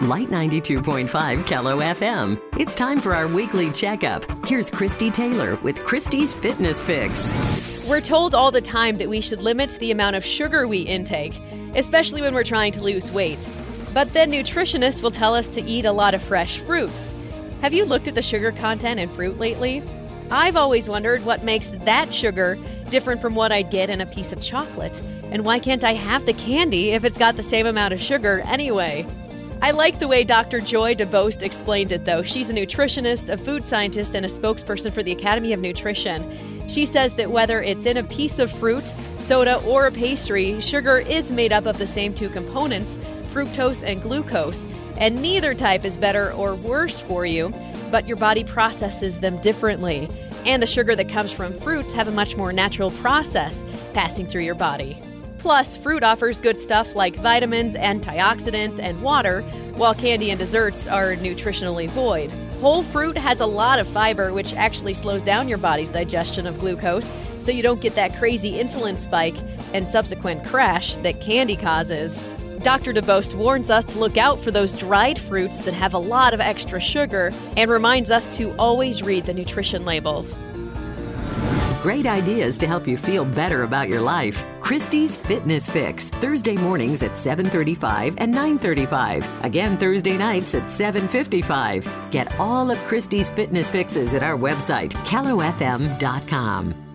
Light 92.5 Kello FM. It's time for our weekly checkup. Here's Christy Taylor with Christy's Fitness Fix. We're told all the time that we should limit the amount of sugar we intake, especially when we're trying to lose weight. But then nutritionists will tell us to eat a lot of fresh fruits. Have you looked at the sugar content in fruit lately? I've always wondered what makes that sugar different from what I'd get in a piece of chocolate. And why can't I have the candy if it's got the same amount of sugar anyway? I like the way Dr. Joy DeBost explained it, though. She's a nutritionist, a food scientist, and a spokesperson for the Academy of Nutrition. She says that whether it's in a piece of fruit, soda, or a pastry, sugar is made up of the same two components, fructose and glucose, and neither type is better or worse for you, but your body processes them differently. And the sugar that comes from fruits have a much more natural process passing through your body. Plus, fruit offers good stuff like vitamins, antioxidants, and water, while candy and desserts are nutritionally void. Whole fruit has a lot of fiber, which actually slows down your body's digestion of glucose, so you don't get that crazy insulin spike and subsequent crash that candy causes. Dr. DeBost warns us to look out for those dried fruits that have a lot of extra sugar and reminds us to always read the nutrition labels. Great ideas to help you feel better about your life. Christy's Fitness Fix, Thursday mornings at 7:35 and 9:35. Again, Thursday nights at 7:55. Get all of Christy's Fitness Fixes at our website, kellofm.com.